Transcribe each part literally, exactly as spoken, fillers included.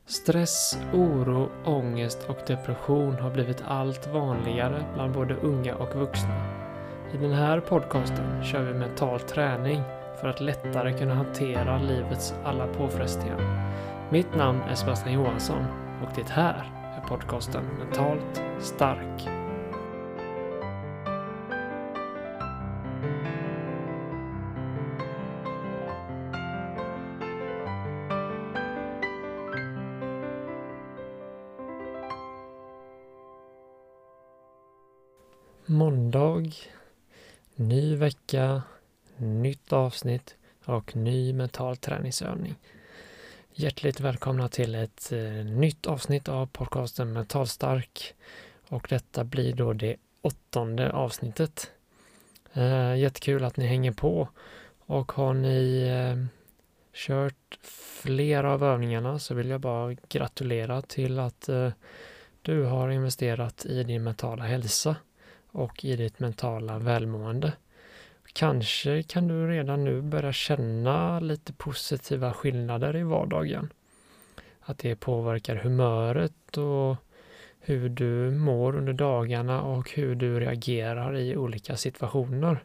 Stress, oro, ångest och depression har blivit allt vanligare bland både unga och vuxna. I den här podcasten kör vi mental träning för att lättare kunna hantera livets alla påfrestningar. Mitt namn är Sebastian Johansson och det här är podcasten Mentalt stark. Måndag, ny vecka, nytt avsnitt och ny mental träningsövning. Hjärtligt välkomna till ett eh, nytt avsnitt av podcasten Mental stark och detta blir då det åttonde avsnittet. Eh, jättekul att ni hänger på och har ni eh, kört flera av övningarna så vill jag bara gratulera till att eh, du har investerat i din mentala hälsa och i ditt mentala välmående. Kanske kan du redan nu börja känna lite positiva skillnader i vardagen. Att det påverkar humöret och hur du mår under dagarna och hur du reagerar i olika situationer.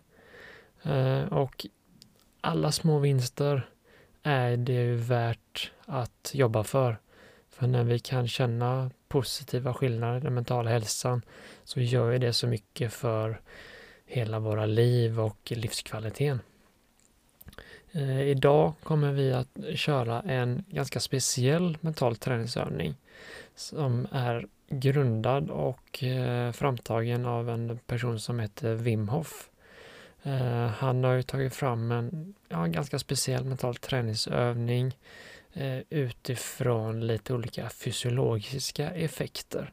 Och alla små vinster är det ju värt att jobba för. För när vi kan känna positiva skillnader i den mentala hälsan så gör ju det så mycket för hela våra liv och livskvaliteten. Eh, idag kommer vi att köra en ganska speciell mental träningsövning som är grundad och eh, framtagen av en person som heter Wim Hof. Eh, han har ju tagit fram en ja, ganska speciell mental träningsövning eh, utifrån lite olika fysiologiska effekter.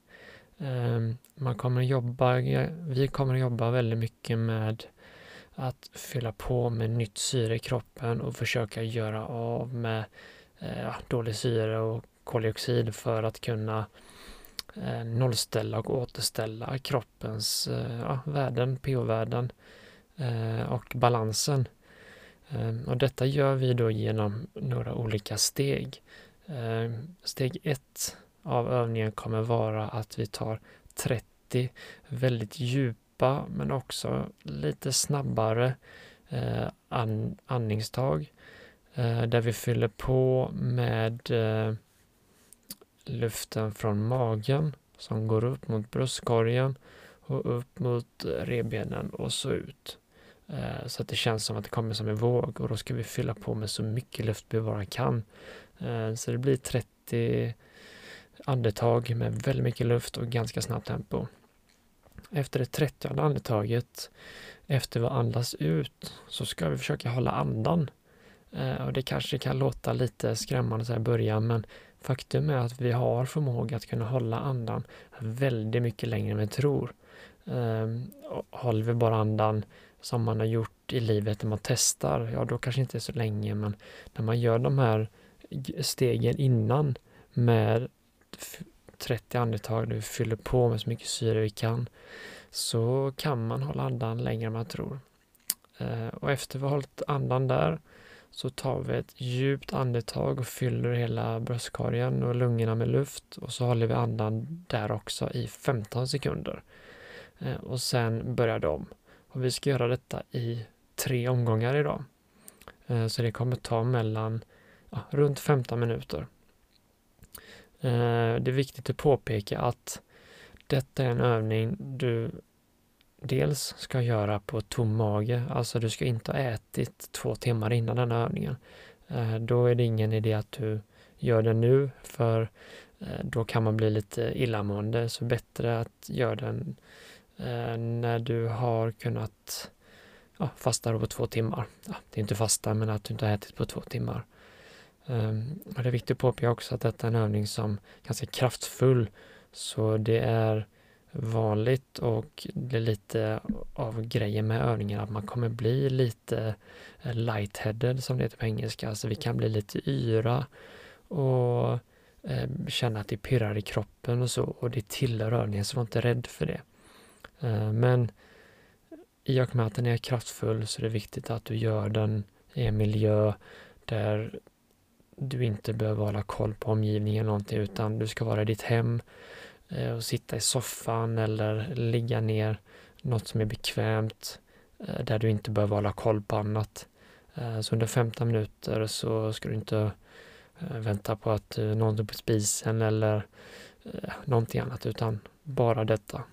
Man kommer jobba, vi kommer jobba väldigt mycket med att fylla på med nytt syre i kroppen och försöka göra av med eh, dålig syre och koldioxid för att kunna eh, nollställa och återställa kroppens eh, värden, pH-värden eh, och balansen. Eh, och detta gör vi då genom några olika steg. Eh, steg ett av övningen kommer vara att vi tar trettio väldigt djupa men också lite snabbare eh, an, andningstag eh, där vi fyller på med eh, luften från magen som går upp mot bröstkorgen och upp mot revbenen och så ut. Eh, så att det känns som att det kommer som en våg och då ska vi fylla på med så mycket luft vi bara kan. Eh, så det blir trettio andetag med väldigt mycket luft och ganska snabbt tempo. Efter det trettionde andetaget, efter vi andas ut, så ska vi försöka hålla andan. Eh, och det kanske kan låta lite skrämmande så här i början, men faktum är att vi har förmåga att kunna hålla andan väldigt mycket längre än vi tror. Eh, håller vi bara andan som man har gjort i livet när man testar, ja då kanske inte är så länge, men när man gör de här stegen innan med trettio andetag, nu fyller på med så mycket syre vi kan, så kan man hålla andan längre än man tror. Eh, och efter vi har hållit andan där så tar vi ett djupt andetag och fyller hela bröstkorgen och lungorna med luft och så håller vi andan där också i femton sekunder. Eh, och sen börjar det om. Och vi ska göra detta i tre omgångar idag. Eh, så det kommer ta mellan ja, runt femton minuter. Det är viktigt att påpeka att detta är en övning du dels ska göra på tom mage, alltså du ska inte ha ätit två timmar innan den här övningen. Då är det ingen idé att du gör det nu, för då kan man bli lite illamående, så bättre att göra den när du har kunnat ja, fasta på två timmar. Ja, det är inte fasta, men att du inte har ätit på två timmar. Um, och det är viktigt att påpeka också att detta är en övning som är ganska kraftfull, så det är vanligt och det är lite av grejen med övningen att man kommer bli lite lightheaded som det heter på engelska, alltså vi kan bli lite yra och eh, känna att det pirrar i kroppen och så, och det tillhör övningen, så var inte rädd för det. Uh, men i och med att den är kraftfull så är det viktigt att du gör den i en miljö där du inte behöver hålla koll på omgivningen någonting, utan du ska vara i ditt hem eh, och sitta i soffan eller ligga ner, något som är bekvämt eh, där du inte behöver hålla koll på annat. Eh, så under femton minuter så ska du inte eh, vänta på att eh, någon på spisen eller eh, någonting annat, utan bara detta.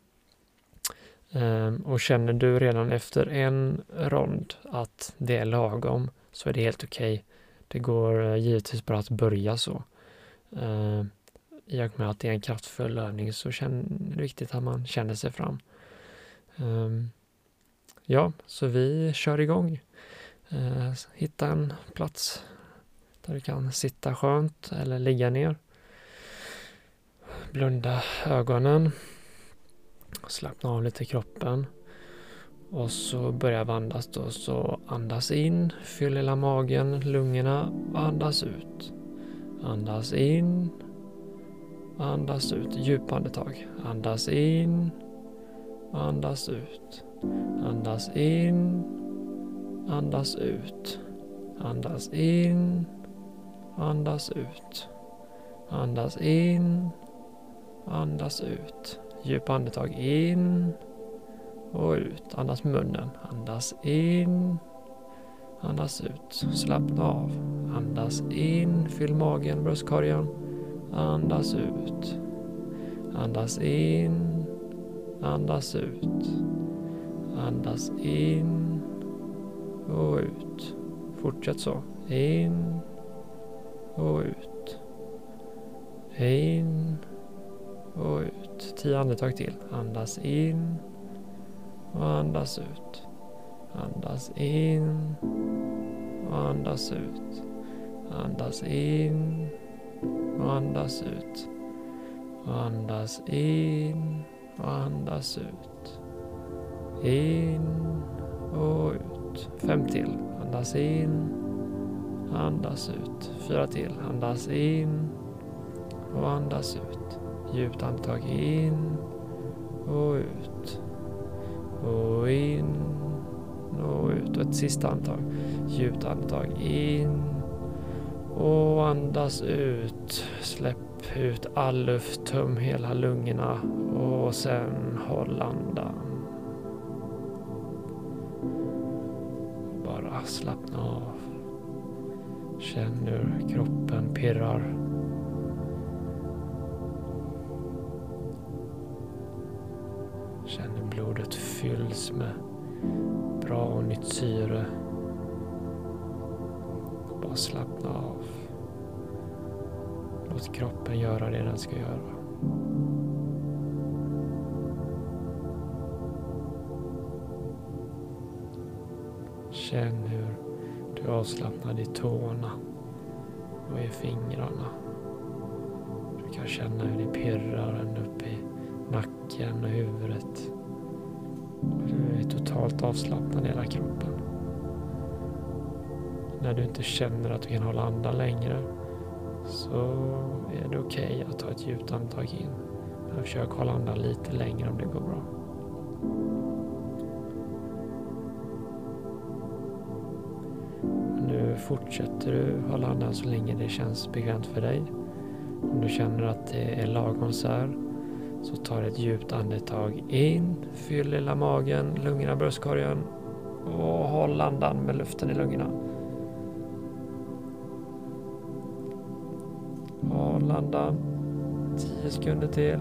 Eh, och känner du redan efter en rond att det är lagom, så är det helt okej. Okay. Det går eh, givetvis bra att börja så. Eh, I och med att det är en kraftfull övning så känner, är det viktigt att man känner sig fram. Eh, ja, så vi kör igång. Eh, hitta en plats där du kan sitta skönt eller ligga ner. Blunda ögonen. Slappna av lite i kroppen. Och så börjar vi andas då. Så andas in, fyll hela magen, lungorna, andas ut. Andas in, andas ut. Djupa andetag. Andas in, andas ut. Andas in, andas ut. Andas in, andas ut. Andas in, andas ut. Djupa andetag in och ut. Andas med munnen. Andas in, andas ut. Slappna av. Andas in, fyll magen, bröstkorgen. Andas ut. Andas in, andas ut. Andas in och ut. Fortsätt så. In och ut. In och ut. Tio andetag till. Andas in och andas ut. Andas in och andas ut. Andas in och andas ut. Andas in och andas ut. In och ut. Fem till. Andas in. Andas ut. Fyra till. Andas in och andas ut. Djupt andetag in och ut. Och in och ut. Och ett sista andetag. Djupt andetag in och andas ut. Släpp ut all luft. Töm hela lungorna och sen håll andan. Bara slappna av. Känn hur kroppen pirrar. Känn hur blodet fylls med bra och nytt syre. Bara slappna av. Låt kroppen göra det den ska göra. Känn hur du avslappnar i tårna och i fingrarna. Du kan känna hur det pirrar ända upp i nacken och huvudet. Du är totalt avslappnad i hela kroppen. När du inte känner att du kan hålla andan längre så är det okej okay att ta ett djupt andetag in. Men försök hålla andan lite längre om det går bra. Nu fortsätter du hålla andan så länge det känns bekvämt för dig. Om du känner att det är lagom så här, så tar ett djupt andetag in, fyll hela magen, lungorna, bröstkorgen och håll andan med luften i lungorna. Håll andan tio sekunder till.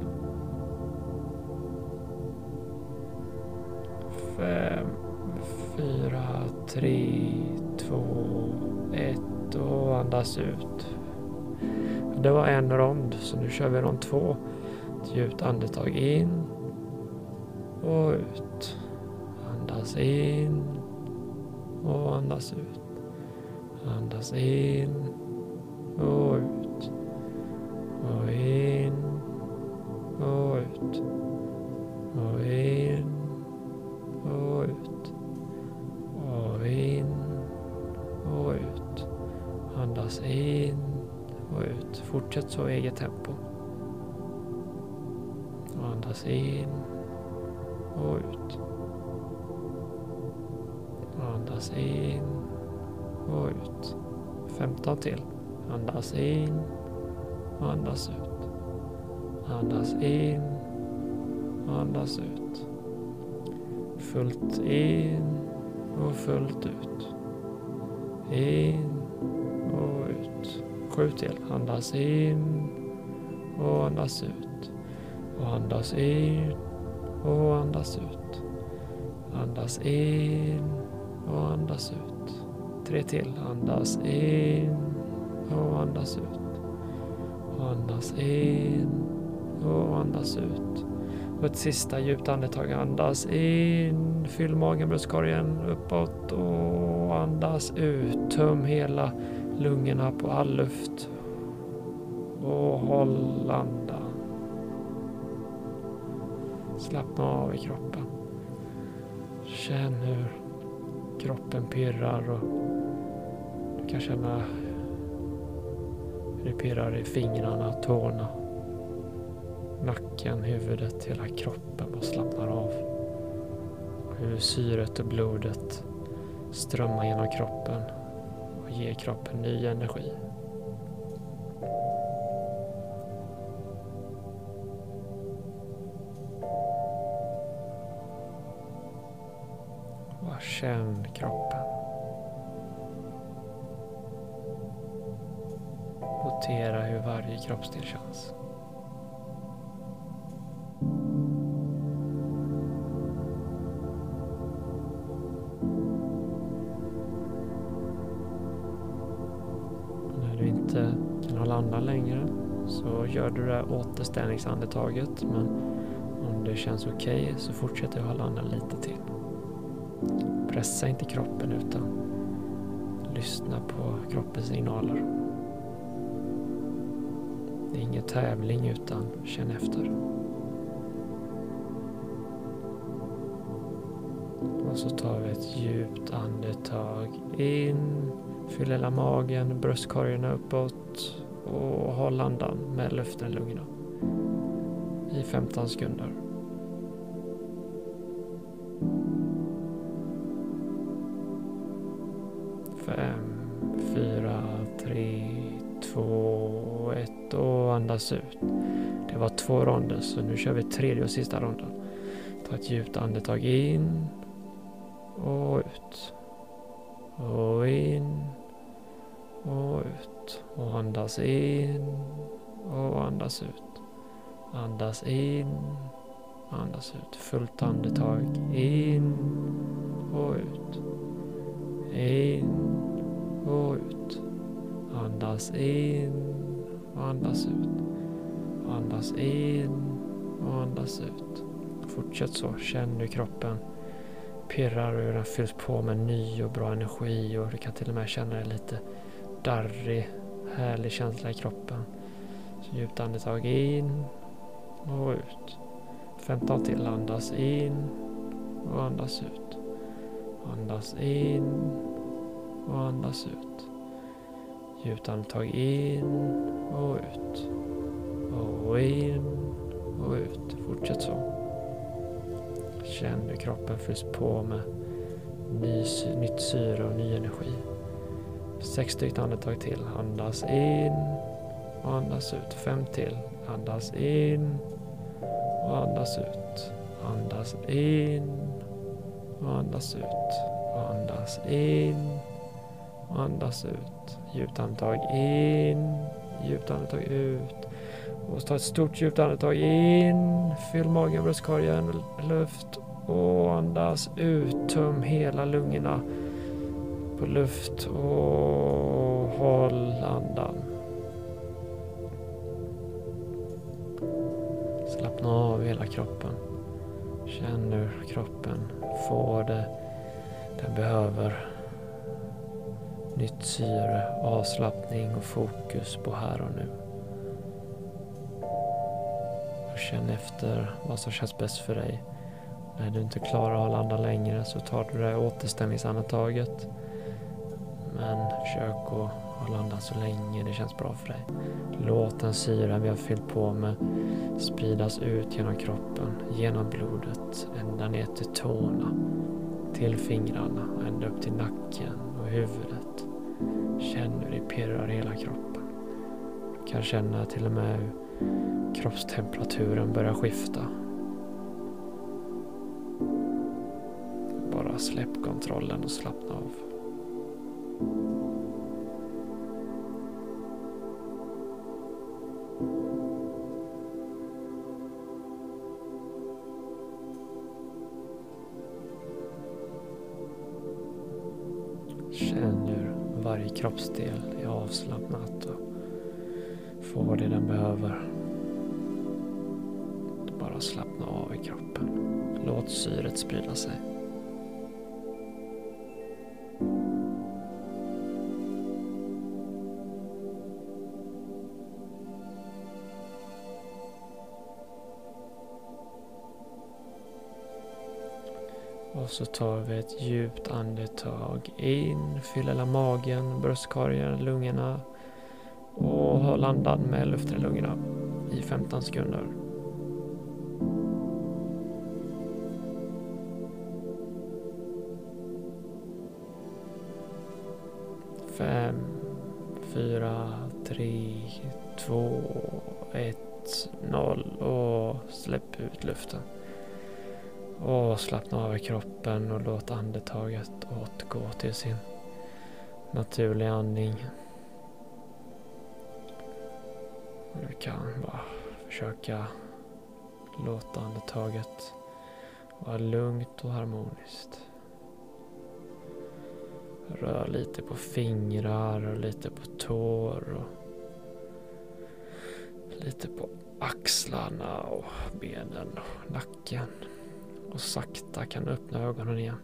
Fem, fyra, tre, två, ett och andas ut. Det var en rond, så nu kör vi rond två. Ett djupt andetag in och ut. Andas in och andas ut. Andas in och ut. Och in och ut. Och in och ut. Och in och ut. Andas in och ut. Fortsätt så i eget tempo. Och andas in och ut. Och andas in och ut. femton till. Andas in och andas ut. Andas in och andas ut. Fullt in och fullt ut. In och ut. Sju till. Andas in och andas ut. Och andas in och andas ut. Andas in och andas ut. Tre till. Andas in och andas ut. Och andas in och andas ut. Och ett sista djupt andetag. Andas in. Fyll magen, bröstkorgen uppåt och andas ut. Töm hela lungorna på all luft. Och håll andan. Slappna av i kroppen. Känn hur kroppen pirrar och du kan känna hur det pirrar i fingrarna, tårna, nacken, huvudet, hela kroppen bara slappnar av. Hur syret och blodet strömmar genom kroppen och ger kroppen ny energi. Bara känn kroppen. Notera hur varje kroppsdel känns. När du inte kan hålla andan längre så gör du det här återställningsandetaget, men om det känns okej okay, så fortsätter du hålla andan lite till. Pressa inte kroppen utan lyssna på kroppens signaler. Det är ingen tävling utan känn efter. Och så tar vi ett djupt andetag in. Fyll hela magen, bröstkorgen uppåt och håll andan med luften i lungorna i femton sekunder. Fem, fyra, tre, två, ett och andas ut. Det var två ronder så nu kör vi tredje och sista ronden. Ta ett djupt andetag in och ut. Och in och ut. Och andas in och andas ut. Andas in, andas ut. Fullt andetag in och ut. In och ut. Andas in och andas ut. Andas in och andas ut. Fortsätt så. Känn hur kroppen pirrar och hur den fylls på med ny och bra energi. Och du kan till och med känna dig lite darrig, härlig känsla i kroppen. Så djupt andetag in och ut. femton till. Andas in och andas ut. Andas in och andas ut. Djupt andetag in och ut. Och in och ut. Fortsätt så. Känn hur kroppen fylls på med ny, nytt syre och ny energi. Sex stycken andetag till. Andas in och andas ut. Fem till. Andas in och andas ut. Andas in och andas ut. Andas in och andas ut. Djupt andetag in. Djupt andetag ut. Och ta ett stort djupt andetag in. Fyll magen, bröstkorgen, luft. Och andas ut. Töm hela lungorna på luft. Och håll andan. Slappna av hela kroppen. Känn hur kroppen får det den behöver. Nytt syre, avslappning och fokus på här och nu. Och känn efter vad som känns bäst för dig. När du inte klarar att hålla andan längre så tar du det återställningsandetaget. Men försök att hålla andan så länge det känns bra för dig. Låt den syra vi har fyllt på med spridas ut genom kroppen, genom blodet, ända ner till tårna, till fingrarna och ända upp till nacken och huvudet. Känn hur det pirrar hela kroppen. kan känna till och med hur kroppstemperaturen börjar skifta. Bara släpp kontrollen och slappna av. Känn hur varje kroppsdel är avslappnat och får det den behöver. Bara slappna av i kroppen. Låt syret sprida sig. Och så tar vi ett djupt andetag in, fyll hela magen, bröstkorgen, lungorna och håll andan med luft i lungorna i femton sekunder. Fem, fyra, tre, två, ett, noll och släpp ut luften. Och slappna av i kroppen och låt andetaget återgå till sin naturliga andning. Du kan bara försöka låta andetaget vara lugnt och harmoniskt. Rör lite på fingrar och lite på tår och lite på axlarna och benen och nacken. Och sakta kan du öppna ögonen igen.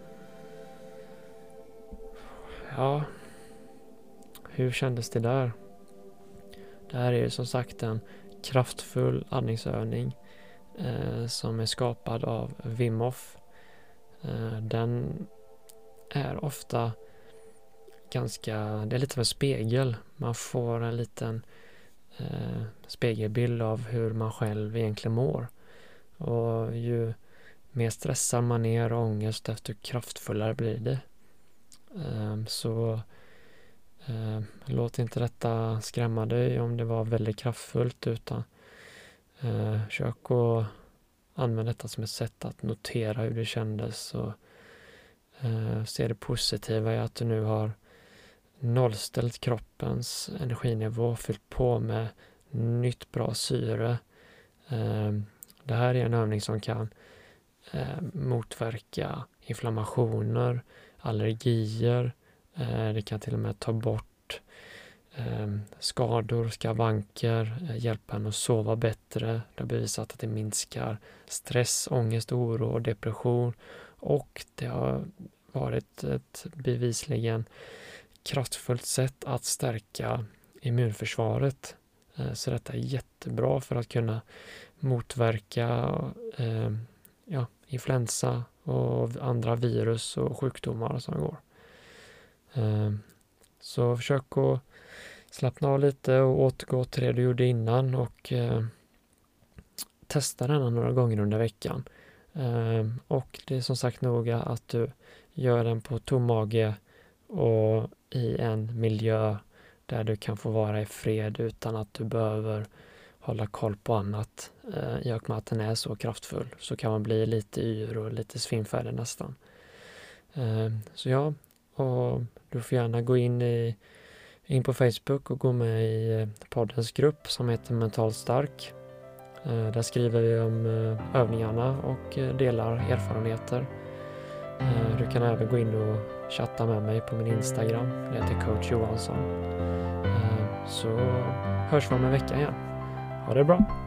Ja, hur kändes det där? Det här är ju som sagt en kraftfull andningsövning eh, som är skapad av Wim Hof. Eh, den är ofta ganska, det är lite som en spegel. Man får en liten eh, spegelbild av hur man själv egentligen mår. Och ju mer stressad man är och ångest, desto kraftfullare blir det. Um, så um, låt inte detta skrämma dig om det var väldigt kraftfullt, utan uh, försök att använda detta som ett sätt att notera hur det kändes och uh, se det positiva i att du nu har nollställt kroppens energinivå, fyllt på med nytt bra syre. Um, det här är en övning som kan Eh, motverka inflammationer, allergier. Eh, det kan till och med ta bort eh, skador, skavanker, eh, hjälpa en att sova bättre. Det har bevisat att det minskar stress, ångest, oro och depression. Och det har varit ett bevisligen kraftfullt sätt att stärka immunförsvaret. Eh, så detta är jättebra för att kunna motverka eh, ja, influensa och andra virus och sjukdomar som går. Så försök att slappna av lite och återgå till det du gjorde innan och testa den några gånger under veckan. Och det är som sagt noga att du gör den på tom mage och i en miljö där du kan få vara i fred utan att du behöver hålla koll på annat. I och med att den är så kraftfull så kan man bli lite yr och lite svimfärdig nästan. Så ja, och du får gärna gå in, i, in på Facebook och gå med i poddens grupp som heter Mentalt Stark. Där skriver vi om övningarna och delar erfarenheter. Du kan även gå in och chatta med mig på min Instagram. Det heter Coach Johansson. Så hörs vi om en vecka igen. Ha det bra!